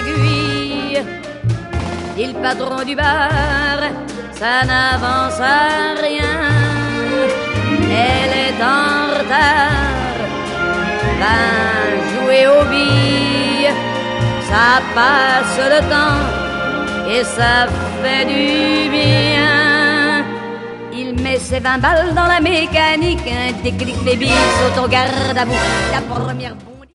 aiguille. Dit le patron du bar, ça n'avance à rien. Elle est en retard, ben jouer aux billes, ça passe le temps et ça fait du bien. Il met ses 20 balles dans la mécanique, un déclic, les billes sautent au garde à vous. La première fois